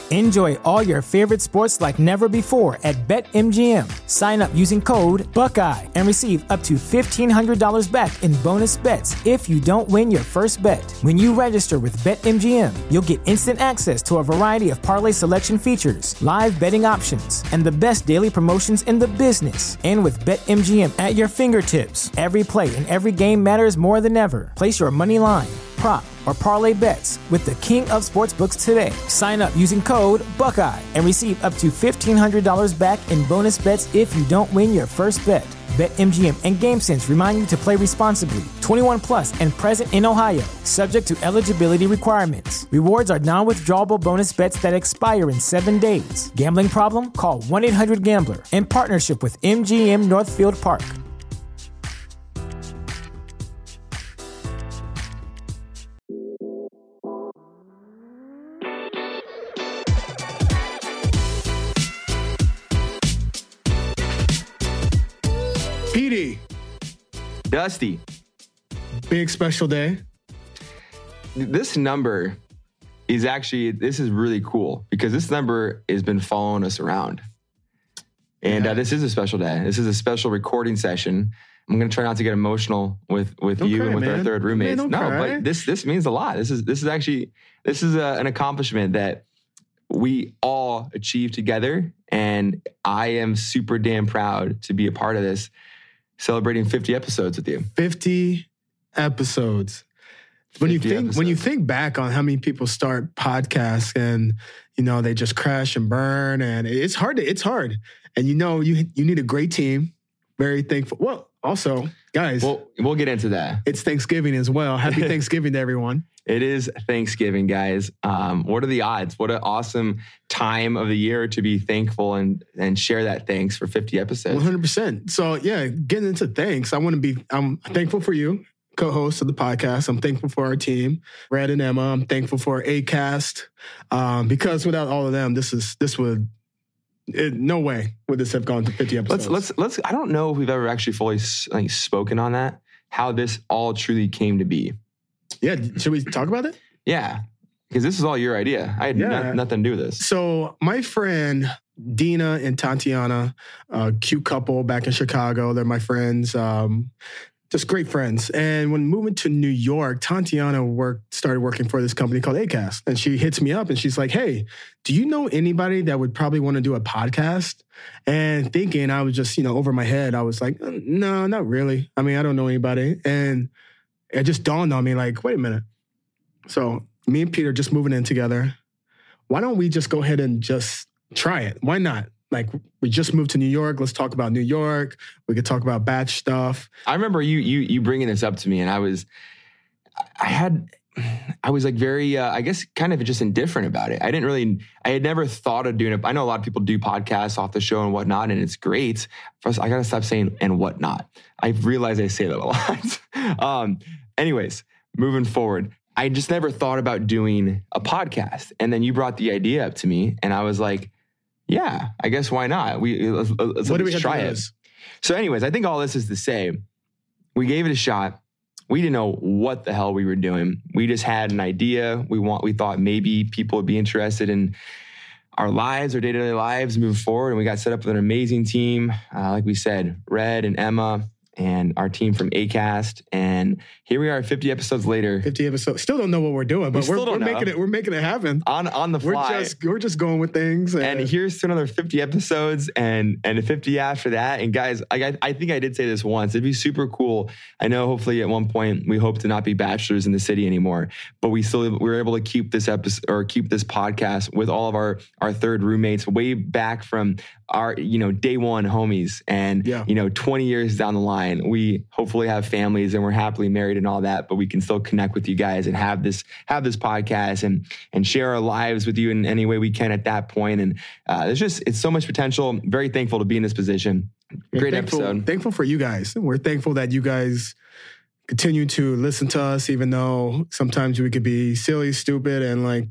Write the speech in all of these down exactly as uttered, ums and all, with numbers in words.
Enjoy all your favorite sports like never before at BetMGM. Sign up using code Buckeye and receive up to fifteen hundred dollars back in bonus bets if you don't win your first bet. When you register with BetMGM, you'll get instant access to a variety of parlay selection features, live betting options, and the best daily promotions in the business. And with BetMGM at your fingertips, every play and every game matters more than ever. Place your money line, prop, or parlay bets with the king of sportsbooks today. Sign up using code Buckeye and receive up to fifteen hundred dollars back in bonus bets if you don't win your first bet. BetMGM and GameSense remind you to play responsibly. twenty-one plus and present in Ohio, subject to eligibility requirements. Rewards are non-withdrawable bonus bets that expire in seven days. Gambling problem? Call one eight hundred gambler in partnership with M G M Northfield Park. P D. Dusty. Big special day. This number is actually, this is really cool because this number has been following us around. And yeah. uh, this is a special day. This is a special recording session. I'm going to try not to get emotional with, with you cry, and with man. our third roommates. Man, no, cry. but this this means a lot. This is this is actually, this is a, an accomplishment that we all achieved together. And I am super damn proud to be a part of this. Celebrating fifty episodes with you. fifty episodes. When you think episodes. when you think back on how many people start podcasts and you know they just crash and burn and it's hard to it's hard. And you know you you need a great team. Very thankful. Well, also, guys. Well, we'll get into that. It's Thanksgiving as well. Happy Thanksgiving to everyone. It is Thanksgiving, guys. Um, what are the odds? What an awesome time of the year to be thankful and and share that thanks for fifty episodes. one hundred percent. So yeah, getting into thanks, I want to be, I'm thankful for you, co-host of the podcast. I'm thankful for our team, Red and Emma. I'm thankful for Acast um, because without all of them, this is this would, it, no way would this have gone to fifty episodes. Let's, let's, let's, I don't know if we've ever actually fully like, spoken on that, how this all truly came to be. Yeah, should we talk about it? Yeah, because this is all your idea. I had yeah. no, nothing to do with this. So my friend Dina and Tatiana, a cute couple back in Chicago. They're my friends, um, just great friends. And when moving to New York, Tatiana worked, started working for this company called Acast. And she hits me up and she's like, hey, do you know anybody that would probably want to do a podcast? And thinking, I was just, you know, over my head, I was like, no, not really. I mean, I don't know anybody. And it just dawned on me like, wait a minute. So me and Peter just moving in together. Why don't we just go ahead and just try it? Why not? Like, we just moved to New York. Let's talk about New York. We could talk about batch stuff. I remember you you you bringing this up to me, and I was, I had, I was like very, uh, I guess, kind of just indifferent about it. I didn't really, I had never thought of doing it. I know a lot of people do podcasts off the show and whatnot, and it's great. First, I got to stop saying and whatnot. I realize I say that a lot. um, anyways, moving forward. I just never thought about doing a podcast. And then you brought the idea up to me and I was like, yeah, I guess why not? We let's, let's what do we have try to it. this? So anyways, I think all this is to say, we gave it a shot. We didn't know what the hell we were doing. We just had an idea. We want, we thought maybe people would be interested in our lives, our day-to-day lives, move forward. And we got set up with an amazing team. Uh, like we said, Red and Emma, and our team from Acast. And here we are fifty episodes later. fifty episodes. Still don't know what we're doing, but we we're, we're making it, we're making it happen. On on the fly. We're just, we're just going with things. And, and here's to another fifty episodes and and fifty after that. And guys, I, I think I did say this once. It'd be super cool. I know hopefully at one point we hope to not be bachelors in the city anymore, but we still, we were able to keep this episode or keep this podcast with all of our, our third roommates way back from our, you know, day one homies. And, yeah. you know, twenty years down the line, we hopefully have families and we're happily married and all that, but we can still connect with you guys and have this, have this podcast and, and share our lives with you in any way we can at that point. And uh, there's just, it's so much potential. Very thankful to be in this position. Great thankful, episode. Thankful for you guys. We're thankful that you guys continue to listen to us, even though sometimes we could be silly, stupid, and like,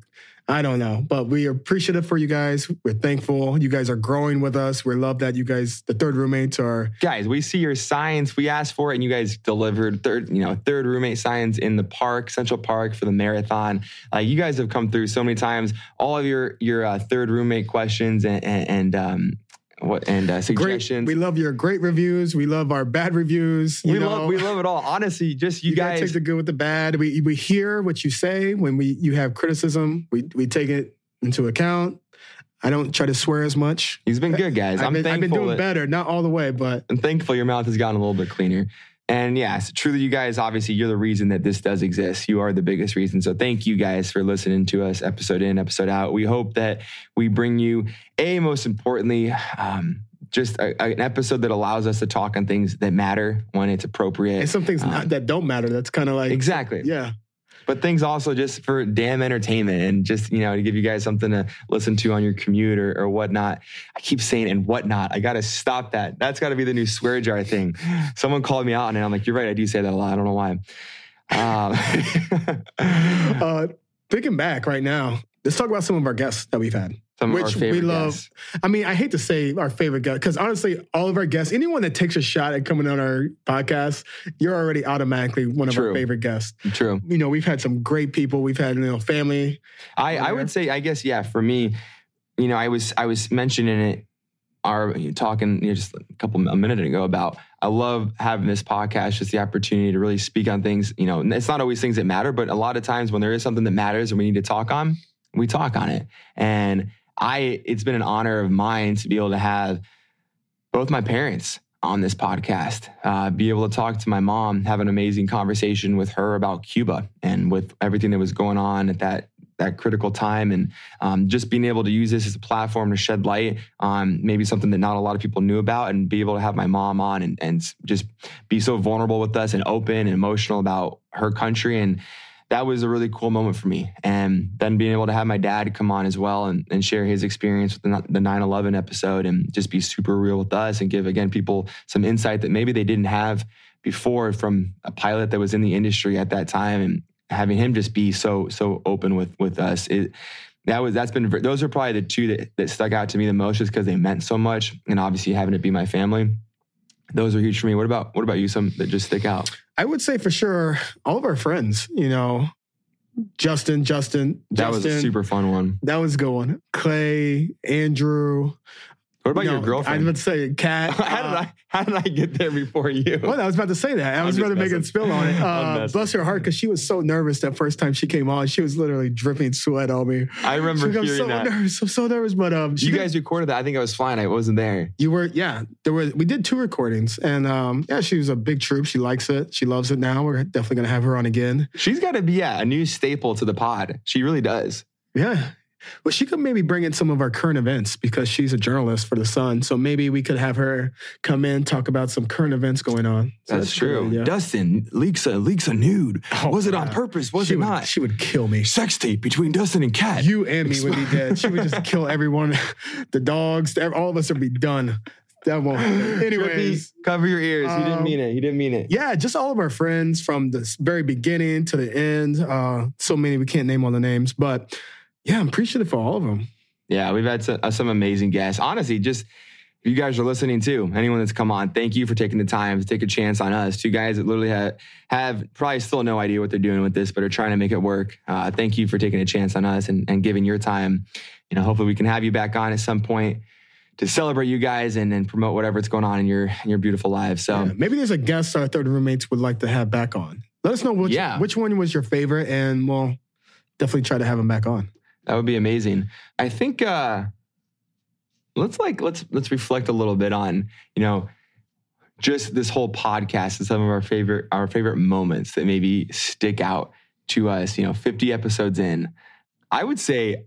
I don't know, but we are appreciative for you guys. We're thankful. You guys are growing with us. We love that you guys, the third roommates are... Guys, we see your signs. We asked for it and you guys delivered third, you know, third roommate signs in the park, Central Park for the marathon. Uh, you guys have come through so many times. All of your, your uh, third roommate questions and, and, and um, What and uh, suggestions. Great. We love your great reviews. We love our bad reviews. You we know. love we love it all. Honestly, just you, you guys take the good with the bad. We we hear what you say when we you have criticism. We we take it into account. I don't try to swear as much. He's been good, guys. I've I'm been, thankful. I've been doing that, better, not all the way, but I'm thankful your mouth has gotten a little bit cleaner. And yes, truly, you guys, obviously, you're the reason that this does exist. You are the biggest reason. So thank you guys for listening to us episode in, episode out. We hope that we bring you, A, most importantly, um, just a, an episode that allows us to talk on things that matter when it's appropriate. And some things um, not, that don't matter. That's kind of like... Exactly. Yeah. But things also just for damn entertainment and just, you know, to give you guys something to listen to on your commute or, or whatnot. I keep saying and whatnot. I got to stop that. That's got to be the new swear jar thing. Someone called me out and I'm like, you're right. I do say that a lot. I don't know why. Um, uh, thinking back right now, let's talk about some of our guests that we've had. Some which of our favorite we love. Guests. I mean, I hate to say our favorite guest, because honestly, all of our guests, anyone that takes a shot at coming on our podcast, you're already automatically one of True. our favorite guests. True. You know, we've had some great people. We've had, you know, family. I, I would say, I guess, yeah, for me, you know, I was I was mentioning it, our talking you know, just a couple a minute ago about I love having this podcast, just the opportunity to really speak on things. You know, it's not always things that matter, but a lot of times when there is something that matters and we need to talk on, we talk on it. And I, it's been an honor of mine to be able to have both my parents on this podcast, uh, be able to talk to my mom, have an amazing conversation with her about Cuba and with everything that was going on at that that critical time, and um, just being able to use this as a platform to shed light on maybe something that not a lot of people knew about, and be able to have my mom on and, and just be so vulnerable with us and open and emotional about her country. And that was a really cool moment for me. And then being able to have my dad come on as well and, and share his experience with the, the nine eleven episode and just be super real with us and give, again, people some insight that maybe they didn't have before from a pilot that was in the industry at that time. And having him just be so, so open with, with us. It, that was, that's been, those are probably the two that, that stuck out to me the most, just because they meant so much. And obviously having it be my family, those are huge for me. What about, what about you? Some that just stick out? I would say for sure, all of our friends, you know, Justin, Justin, That Justin, was a super fun one. That was a good one. Clay, Andrew. What about you know, your girlfriend? I was about to say, Kat. how did I how did I get there before you? Well, I was about to say that. I was about to make a spill on it. Uh, bless her heart, because she was so nervous that first time she came on. She was literally dripping sweat on me. I remember she was, hearing so that. Nervous, I'm so nervous, but um, you guys did, recorded that. I think I was flying. I wasn't there. You were, yeah. There were. We did two recordings, and um, yeah, she was a big troop. She likes it. She loves it now. We're definitely gonna have her on again. She's got to be yeah a new staple to the pod. She really does. Yeah. Well, she could maybe bring in some of our current events, because she's a journalist for The Sun. So maybe we could have her come in, talk about some current events going on. So that's, that's true. Good, yeah. Dustin leaks a leaks a nude. Oh, was it yeah. on purpose? Was she it would, not? She would kill me. Sex tape between Dustin and Kat. You and me would be dead. She would just kill everyone. The dogs, all of us would be done. That won't happen. Anyways. Trippy, cover your ears. Um, he didn't mean it. He didn't mean it. Yeah, just all of our friends from the very beginning to the end. Uh, so many, we can't name all the names, but yeah, I'm appreciative for all of them. Yeah, we've had some, uh, some amazing guests. Honestly, just if you guys are listening too, anyone that's come on, thank you for taking the time to take a chance on us. Two guys that literally have, have probably still no idea what they're doing with this, but are trying to make it work. Uh, thank you for taking a chance on us and, and giving your time. You know, hopefully we can have you back on at some point to celebrate you guys and, and promote whatever's going on in your in your beautiful lives. So yeah, maybe there's a guest our third roommates would like to have back on. Let us know which, yeah. which one was your favorite, and we'll definitely try to have them back on. That would be amazing. I think uh, let's like let's let's reflect a little bit on, you know, just this whole podcast and some of our favorite our favorite moments that maybe stick out to us. You know, fifty episodes in, I would say.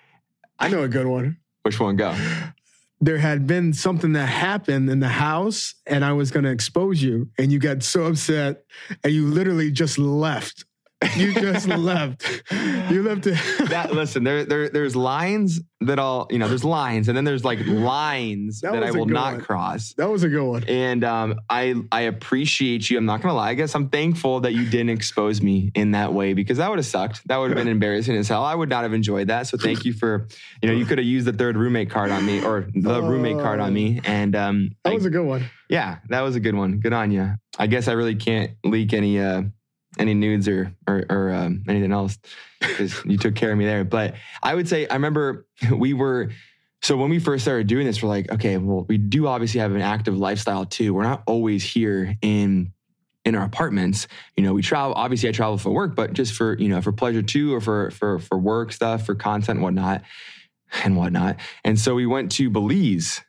I know a good one. Which one? Go. There had been something that happened in the house, and I was going to expose you, and you got so upset, and you literally just left. You just left. You left it. that listen, there, there, there's lines that all you know. There's lines, and then there's like lines that, that I will not one. cross. That was a good one. And um, I, I appreciate you. I'm not gonna lie. I guess I'm thankful that you didn't expose me in that way because that would have sucked. That would have been embarrassing as hell. I would not have enjoyed that. So thank you for, you know, you could have used the third roommate card on me or the uh, roommate card on me. And um, that I, was a good one. Yeah, that was a good one. Good on you. I guess I really can't leak any. Uh, any nudes or or, or um, anything else because you took care of me there. But I would say, I remember we were, so when we first started doing this, we're like, okay, well, we do obviously have an active lifestyle too. We're not always here in in our apartments. You know, we travel, obviously I travel for work, but just for, you know, for pleasure too, or for for for work stuff, for content and whatnot and whatnot. And so we went to Belize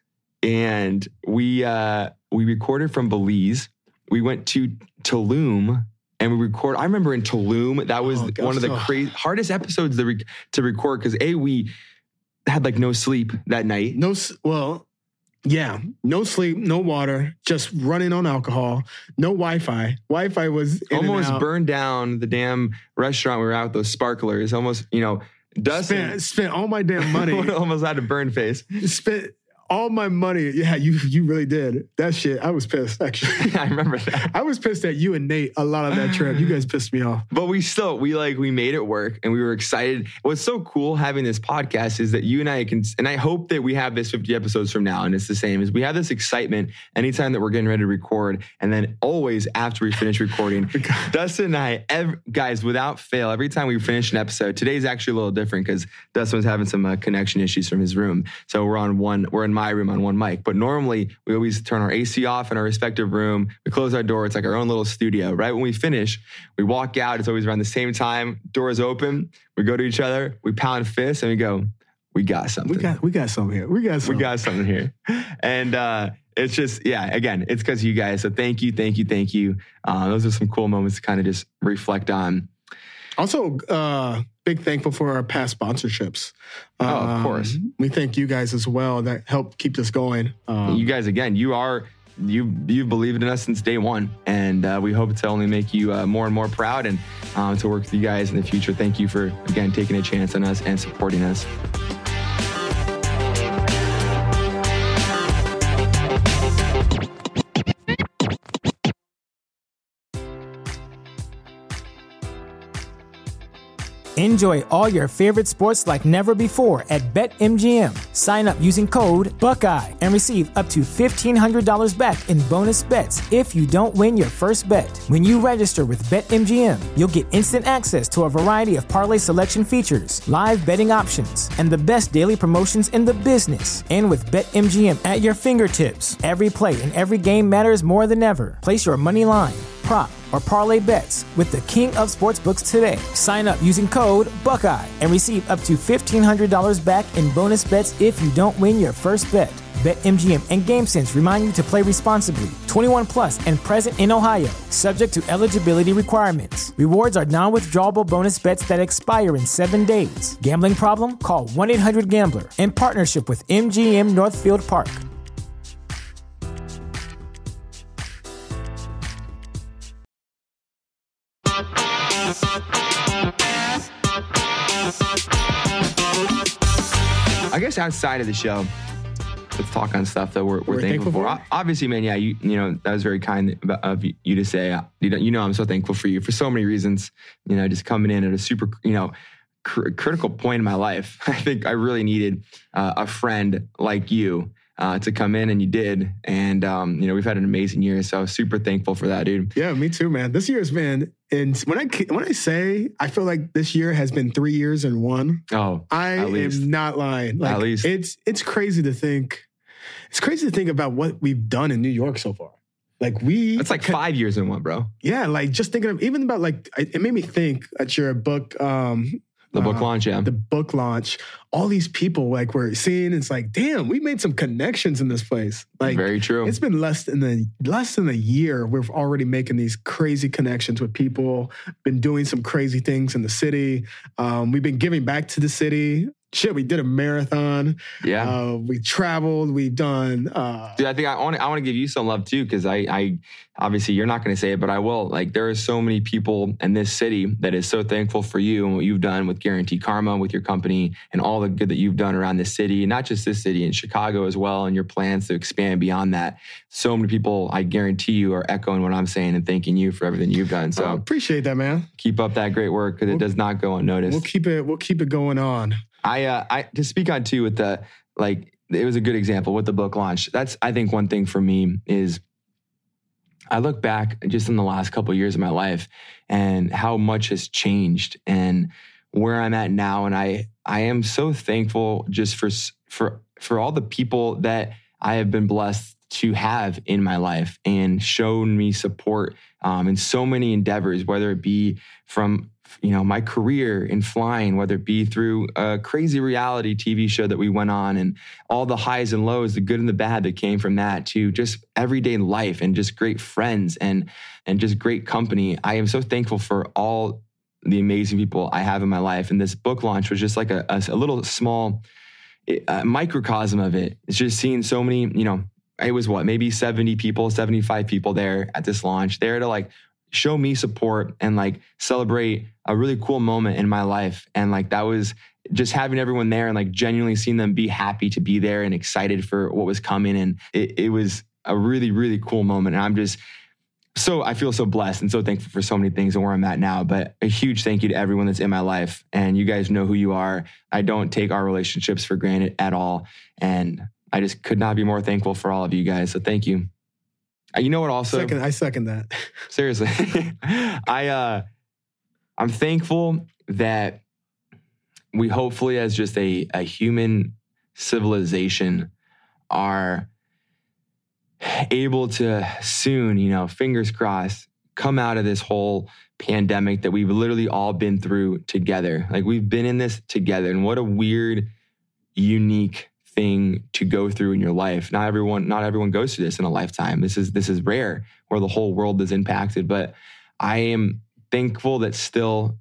and we uh, we recorded from Belize. We went to Tulum. And we record. I remember in Tulum, that was oh, one of the crazy, hardest episodes to, re- to record because A, we had like no sleep that night. No, well, yeah, no sleep, no water, just running on alcohol, no Wi-Fi. Wi-Fi was in almost burned down the damn restaurant we were at with those sparklers. Almost, you know, Dustin spent, spent all my damn money. Almost had a burn face. Spent all my money. Yeah, you you really did. That shit, I was pissed, actually. I remember that. I was pissed at you and Nate a lot of that trip. You guys pissed me off. But we still, we like, we made it work and we were excited. What's so cool having this podcast is that you and I can, and I hope that we have this fifty episodes from now and it's the same, is we have this excitement anytime that we're getting ready to record. And then always after we finish recording, Dustin and I, every, guys, without fail, every time we finish an episode, today's actually a little different because Dustin was having some uh, connection issues from his room. So we're on one, we're in my room on one mic, but normally we always turn our A C off in our respective room. We close our door. It's like our own little studio. Right when we finish, we walk out. It's always around the same time. Doors open. We go to each other. We pound fists and we go, "We got something. We got we got something here. We got something. We got something here." And uh, it's just yeah. Again, it's because of you guys. So thank you, thank you, thank you. Uh, those are some cool moments to kind of just reflect on. Also, uh, big thankful for our past sponsorships. Oh, um, of course. We thank you guys as well that helped keep this going. Um, you guys, again, you are, you, you've believed in us since day one. And uh, we hope to only make you uh, more and more proud and um, to work with you guys in the future. Thank you for, again, taking a chance on us and supporting us. Enjoy all your favorite sports like never before at BetMGM. Sign up using code Buckeye and receive up to fifteen hundred dollars back in bonus bets if you don't win your first bet. When you register with BetMGM, you'll get instant access to a variety of parlay selection features, live betting options, and the best daily promotions in the business. And with BetMGM at your fingertips, every play and every game matters more than ever. Place your money line, prop, or parlay bets with the king of sportsbooks today. Sign up using code Buckeye and receive up to fifteen hundred dollars back in bonus bets if you don't win your first bet. BetMGM and GameSense remind you to play responsibly. twenty-one plus and present in Ohio, subject to eligibility requirements. Rewards are non-withdrawable bonus bets that expire in seven days. Gambling problem? Call one eight hundred gambler in partnership with M G M Northfield Park. I guess outside of the show, let's talk on stuff that we're, we're, we're thankful, thankful for. for. Obviously, man, yeah, you you know, that was very kind of you to say. You know, you know, I'm so thankful for you for so many reasons. You know, just coming in at a super, you know, cr- critical point in my life. I think I really needed uh, a friend like you uh, to come in, and you did. And, um, you know, we've had an amazing year. So super thankful for that, dude. Yeah, me too, man. This year has been, and when I when I say I feel like this year has been three years in one, oh, I am not lying. Like, at least it's it's crazy to think. It's crazy to think about what we've done in New York so far. Like we, it's like five years in one, bro. Yeah, like just thinking of even about like it made me think at your book, um, the book uh, launch, yeah, the book launch. All these people like we're seeing. It's like, damn, we made some connections in this place. Like, very true. It's been less than a less than a year. We're already making these crazy connections with people. Been doing some crazy things in the city. Um, we've been giving back to the city. shit, we did a marathon. Yeah. Uh, we traveled. We've done. Uh, Dude, I think I want to I want to give you some love too, because I, I obviously you're not going to say it, but I will. Like, there are so many people in this city that is so thankful for you and what you've done with Guarantee Karma, with your company, and all the good that you've done around this city, and not just this city, in Chicago as well, and your plans to expand beyond that. So many people, I guarantee you, are echoing what I'm saying and thanking you for everything you've done. So I appreciate that, man. Keep up that great work, because we'll, it does not go unnoticed. We'll keep it. We'll keep it going on. I, uh, I to speak on too with the, like, it was a good example with the book launch. That's, I think, one thing for me is I look back just in the last couple of years of my life and how much has changed and where I'm at now. And I, I am so thankful just for, for, for all the people that I have been blessed to have in my life and shown me support um, in so many endeavors, whether it be from, you know, my career in flying, whether it be through a crazy reality T V show that we went on and all the highs and lows, the good and the bad that came from that, to just everyday life and just great friends and, and just great company. I am so thankful for all the amazing people I have in my life. And this book launch was just like a, a, a little small a microcosm of it. It's just seeing so many, you know, it was what, maybe seventy people, seventy-five people there at this launch, there to like show me support and like celebrate a really cool moment in my life. And like, that was just having everyone there and like genuinely seeing them be happy to be there and excited for what was coming. And it, it was a really, really cool moment. And I'm just so, I feel so blessed and so thankful for so many things and where I'm at now. But a huge thank you to everyone that's in my life. And you guys know who you are. I don't take our relationships for granted at all. And I just could not be more thankful for all of you guys. So thank you. You know what also? Second, I second that. Seriously. I, uh, I'm thankful that we hopefully as just a, a human civilization are able to soon, you know, fingers crossed, come out of this whole pandemic that we've literally all been through together. Like, we've been in this together, and what a weird, unique thing to go through in your life. Not everyone, not everyone goes through this in a lifetime. This is, this is rare, where the whole world is impacted. But I am thankful that still,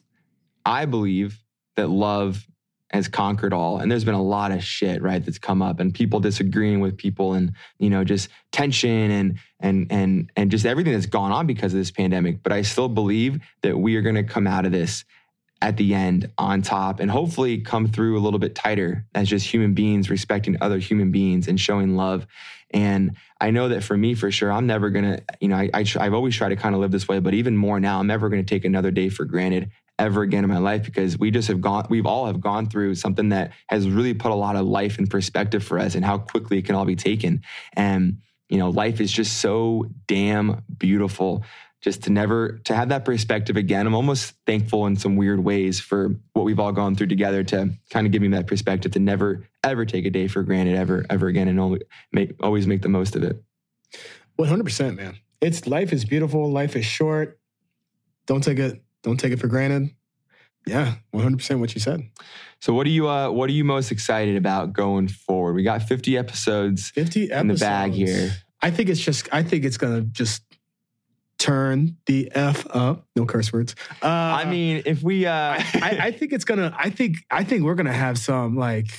I believe that love has conquered all. And there's been a lot of shit, right, that's come up, and people disagreeing with people, and, you know, just tension and, and, and, and just everything that's gone on because of this pandemic. But I still believe that we are going to come out of this at the end on top, and hopefully come through a little bit tighter as just human beings, respecting other human beings and showing love. And I know that for me, for sure, I'm never going to, you know, I, I I've always tried to kind of live this way, but even more now, I'm never going to take another day for granted ever again in my life, because we just have gone, we've all have gone through something that has really put a lot of life in perspective for us and how quickly it can all be taken. And, you know, life is just so damn beautiful. Just to never, to have that perspective again. I'm almost thankful in some weird ways for what we've all gone through together to kind of give me that perspective to never, ever take a day for granted ever, ever again, and only make, always make the most of it. one hundred percent, man. It's, life is beautiful. Life is short. Don't take it, don't take it for granted. Yeah, one hundred percent what you said. So what are you, uh, what are you most excited about going forward? We got fifty episodes, fifty episodes in the bag here. I think it's just, I think it's going to just turn the F up. No curse words. Uh, I mean, if we, uh, I, I, I think it's gonna, I think, I think we're gonna have some like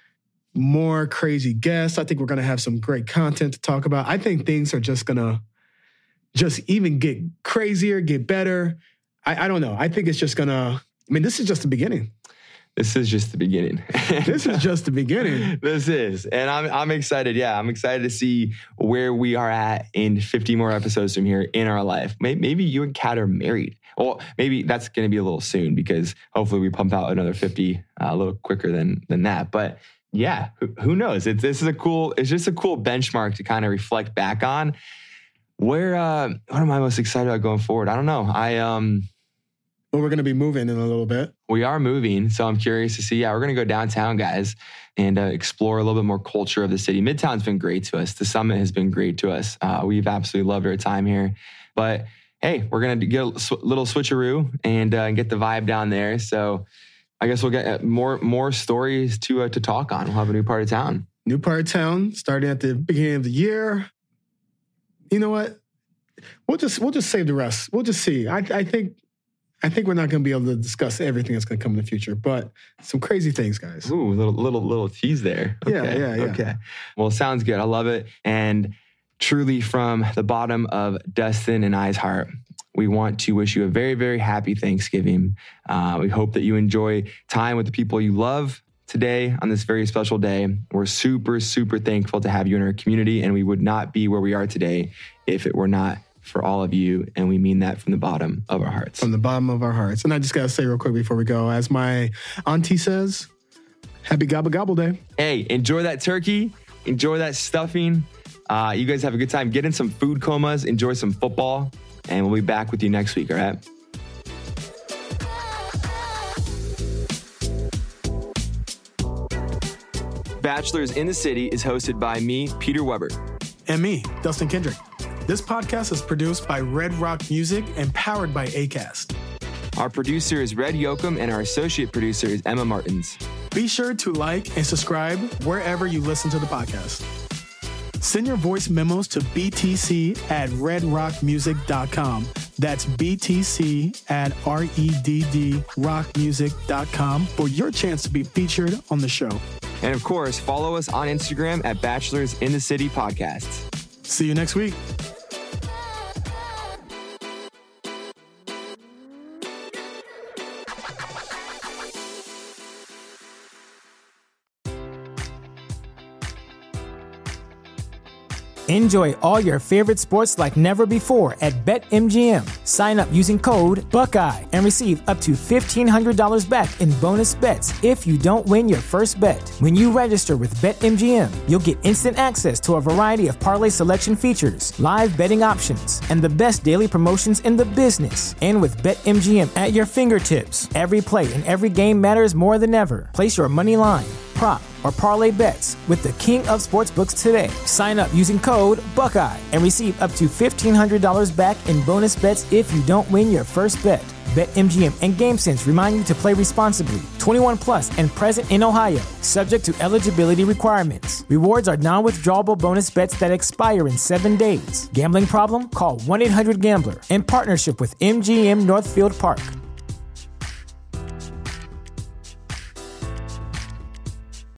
more crazy guests. I think we're gonna have some great content to talk about. I think things are just gonna just even get crazier, get better. I, I don't know. I think it's just gonna, I mean, this is just the beginning. This is just the beginning. This is just the beginning. This is. And I'm I'm excited. Yeah, I'm excited to see where we are at in fifty more episodes from here in our life. Maybe you and Kat are married. Well, maybe that's going to be a little soon, because hopefully we pump out another fifty uh, a little quicker than than that. But yeah, who, who knows? It's, this is a cool, it's just a cool benchmark to kind of reflect back on. Where, uh, what am I most excited about going forward? I don't know. I, um, Well, we're going to be moving in a little bit. We are moving, so I'm curious to see. Yeah, we're going to go downtown, guys, and uh, explore a little bit more culture of the city. Midtown's been great to us. The Summit has been great to us. Uh, we've absolutely loved our time here. But hey, we're going to get a sw- little switcheroo and uh, get the vibe down there. So I guess we'll get more more stories to uh, to talk on. We'll have a new part of town. New part of town, starting at the beginning of the year. You know what? We'll just we'll just save the rest. We'll just see. I I think. I think we're not going to be able to discuss everything that's going to come in the future, but some crazy things, guys. Ooh, little little little tease there. Okay. Yeah, yeah, yeah. Okay. Well, sounds good. I love it. And truly, from the bottom of Dustin and I's heart, we want to wish you a very, very happy Thanksgiving. Uh, we hope that you enjoy time with the people you love today on this very special day. We're super, super thankful to have you in our community, and we would not be where we are today if it were not for all of you. And we mean that from the bottom of our hearts. From the bottom of our hearts. And I just got to say real quick before we go, as my auntie says, happy gobble gobble day. Hey, enjoy that turkey. Enjoy that stuffing. Uh, you guys have a good time. Get in some food comas. Enjoy some football. And we'll be back with you next week, all right? Bachelors in the City is hosted by me, Peter Weber. And me, Dustin Kendrick. This podcast is produced by Red Rock Music and powered by Acast. Our producer is Red Yoakum, and our associate producer is Emma Martins. Be sure to like and subscribe wherever you listen to the podcast. Send your voice memos to B T C at red rock music dot com. That's B T C at R E D D rock music dot com for your chance to be featured on the show. And of course, follow us on Instagram at Bachelors in the City Podcasts. See you next week. Enjoy all your favorite sports like never before at BetMGM. Sign up using code Buckeye and receive up to fifteen hundred dollars back in bonus bets if you don't win your first bet. When you register with BetMGM, you'll get instant access to a variety of parlay selection features, live betting options, and the best daily promotions in the business. And with BetMGM at your fingertips, every play and every game matters more than ever. Place your money line, prop, or parlay bets with the king of sportsbooks today. Sign up using code Buckeye and receive up to fifteen hundred dollars back in bonus bets if you don't win your first bet. BetMGM and GameSense remind you to play responsibly. twenty-one plus and present in Ohio, subject to eligibility requirements. Rewards are non-withdrawable bonus bets that expire in seven days. Gambling problem? Call one eight hundred gambler in partnership with M G M Northfield Park.